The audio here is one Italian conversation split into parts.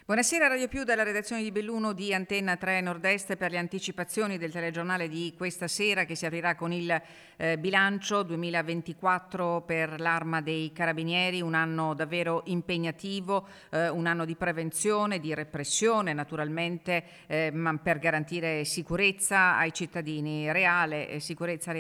Buonasera Radio Più dalla redazione di Belluno di Antenna 3 Nord-Est per le anticipazioni del telegiornale di questa sera che si aprirà con il bilancio 2024 per l'Arma dei Carabinieri, un anno davvero impegnativo, un anno di prevenzione, di repressione naturalmente, ma per garantire sicurezza ai cittadini reale, sicurezza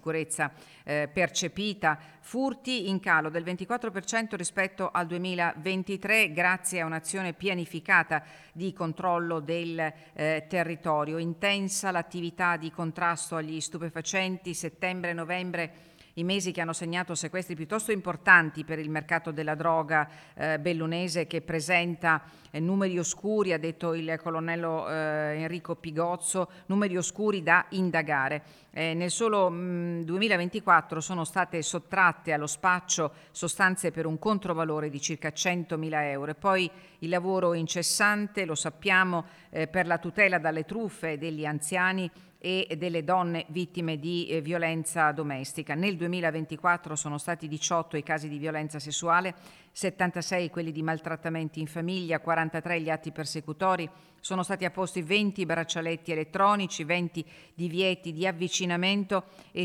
percepita, furti in calo del 24% rispetto al 2023 grazie a un'azione pianificata di controllo del territorio. Intensa l'attività di contrasto agli stupefacenti, settembre e novembre, i mesi che hanno segnato sequestri piuttosto importanti per il mercato della droga bellunese, che presenta numeri oscuri, ha detto il colonnello Enrico Pigozzo, numeri oscuri da indagare. Nel solo 2024 sono state sottratte allo spaccio sostanze per un controvalore di circa 100.000 euro. E poi il lavoro incessante, lo sappiamo, per la tutela dalle truffe degli anziani e delle donne vittime di violenza domestica. Nel 2024 sono stati 18 i casi di violenza sessuale, 76 quelli di maltrattamenti in famiglia, 43 gli atti persecutori, sono stati apposti 20 braccialetti elettronici, 20 divieti di avvicinamento e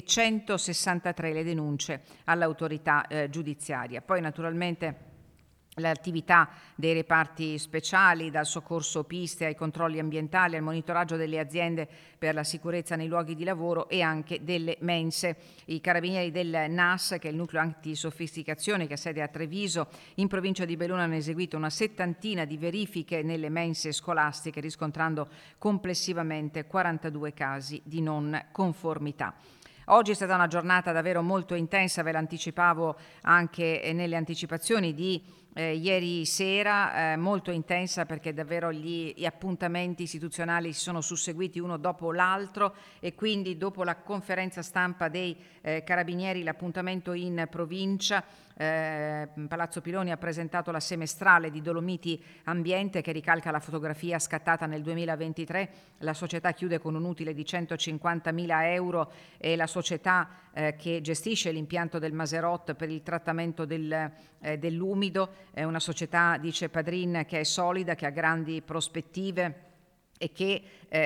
163 le denunce all'autorità giudiziaria. Poi naturalmente l'attività dei reparti speciali, dal soccorso piste ai controlli ambientali, al monitoraggio delle aziende per la sicurezza nei luoghi di lavoro e anche delle mense. I carabinieri del NAS, che è il nucleo antisofisticazione che ha sede a Treviso, in provincia di Belluno, hanno eseguito una settantina di verifiche nelle mense scolastiche, riscontrando complessivamente 42 casi di non conformità. Oggi è stata una giornata davvero molto intensa, ve l'anticipavo anche nelle anticipazioni di ieri sera, molto intensa perché davvero gli appuntamenti istituzionali si sono susseguiti uno dopo l'altro e quindi dopo la conferenza stampa dei Carabinieri l'appuntamento in provincia. Palazzo Piloni ha presentato la semestrale di Dolomiti Ambiente che ricalca la fotografia scattata nel 2023. La società chiude con un utile di 150.000 euro e la società che gestisce l'impianto del Maserot per il trattamento dell'umido è una società, dice Padrin, che è solida, che ha grandi prospettive e che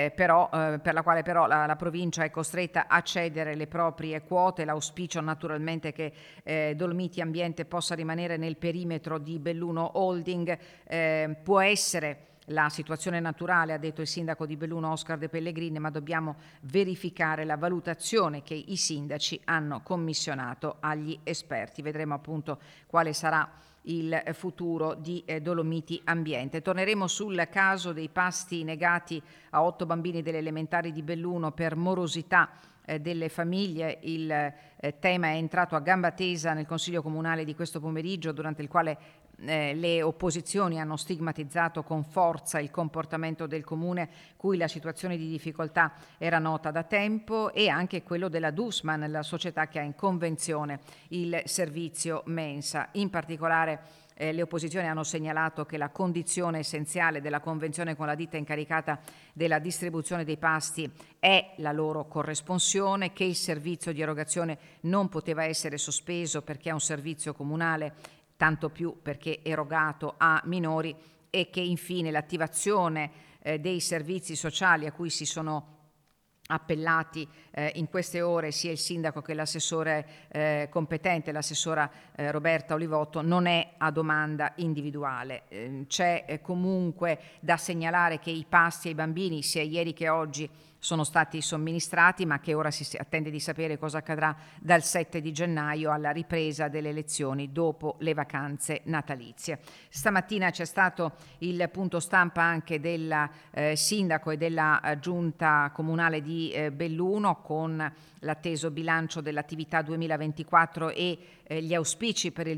per la quale però la provincia è costretta a cedere le proprie quote. L'auspicio naturalmente è che Dolomiti Ambiente possa rimanere nel perimetro di Belluno Holding. Può essere la situazione naturale, ha detto il sindaco di Belluno Oscar De Pellegrini, ma dobbiamo verificare la valutazione che i sindaci hanno commissionato agli esperti. Vedremo appunto quale sarà il futuro di Dolomiti Ambiente. Torneremo sul caso dei pasti negati a 8 bambini delle elementari di Belluno per morosità delle famiglie. Il tema è entrato a gamba tesa nel Consiglio Comunale di questo pomeriggio, durante il quale le opposizioni hanno stigmatizzato con forza il comportamento del Comune, cui la situazione di difficoltà era nota da tempo, e anche quello della Dussman, la società che ha in convenzione il servizio mensa. In particolare le opposizioni hanno segnalato che la condizione essenziale della convenzione con la ditta incaricata della distribuzione dei pasti è la loro corresponsione, che il servizio di erogazione non poteva essere sospeso perché è un servizio comunale, tanto più perché erogato a minori, e che infine l'attivazione dei servizi sociali a cui si sono appellati in queste ore sia il sindaco che l'assessore competente, l'assessora Roberta Olivotto, non è a domanda individuale. C'è comunque da segnalare che i pasti ai bambini sia ieri che oggi sono stati somministrati, ma che ora si attende di sapere cosa accadrà dal 7 di gennaio alla ripresa delle lezioni dopo le vacanze natalizie. Stamattina c'è stato il punto stampa anche del sindaco e della giunta comunale di Belluno, con l'atteso bilancio dell'attività 2024 e gli auspici per il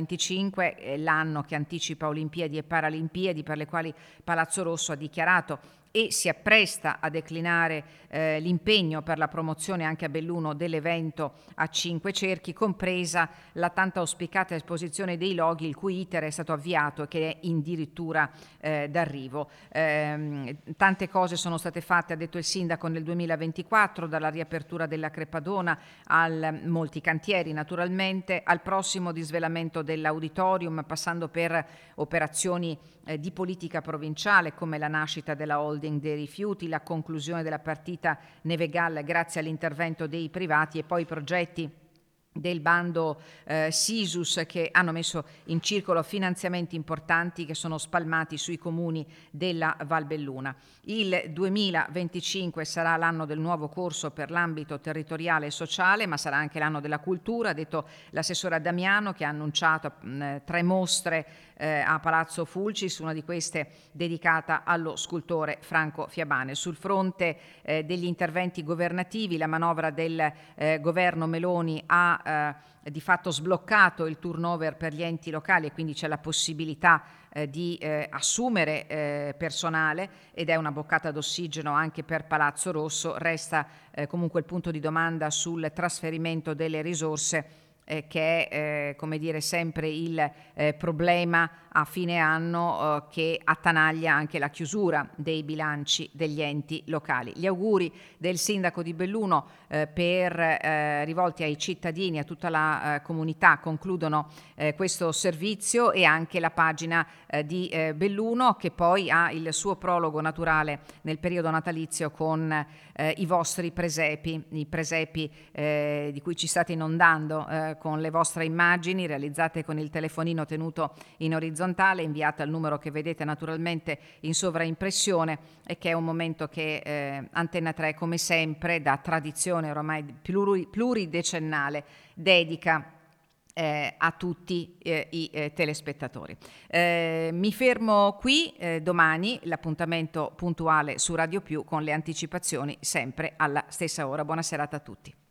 2025, l'anno che anticipa Olimpiadi e Paralimpiadi, per le quali Palazzo Rosso ha dichiarato e si appresta a declinare l'impegno per la promozione anche a Belluno dell'evento a 5 cerchi, compresa la tanto auspicata esposizione dei loghi, il cui iter è stato avviato e che è addirittura d'arrivo. Tante cose sono state fatte, ha detto il sindaco, nel 2024, dalla riapertura della Crepadona a molti cantieri naturalmente, al prossimo disvelamento dell'auditorium, passando per operazioni di politica provinciale, come la nascita della holding dei rifiuti, la conclusione della partita Nevegal grazie all'intervento dei privati e poi progetti del bando Sisus che hanno messo in circolo finanziamenti importanti che sono spalmati sui comuni della Valbelluna. Il 2025 sarà l'anno del nuovo corso per l'ambito territoriale e sociale, ma sarà anche l'anno della cultura, ha detto l'assessora Damiano, che ha annunciato 3 mostre a Palazzo Fulcis, una di queste dedicata allo scultore Franco Fiabane. Sul fronte degli interventi governativi, la manovra del governo Meloni ha di fatto sbloccato il turnover per gli enti locali e quindi c'è la possibilità di assumere personale ed è una boccata d'ossigeno anche per Palazzo Rosso. Resta comunque il punto di domanda sul trasferimento delle risorse che è come dire sempre il problema a fine anno che attanaglia anche la chiusura dei bilanci degli enti locali. Gli auguri del sindaco di Belluno rivolti ai cittadini, a tutta la comunità, concludono questo servizio, e anche la pagina di Belluno, che poi ha il suo prologo naturale nel periodo natalizio con i vostri presepi, i presepi di cui ci state inondando con le vostre immagini realizzate con il telefonino tenuto in orizzontale, inviate al numero che vedete naturalmente in sovraimpressione, e che è un momento che Antenna 3, come sempre, da tradizione ormai pluridecennale, dedica a tutti i telespettatori. Mi fermo qui, domani l'appuntamento puntuale su Radio Più con le anticipazioni sempre alla stessa ora. Buona serata a tutti.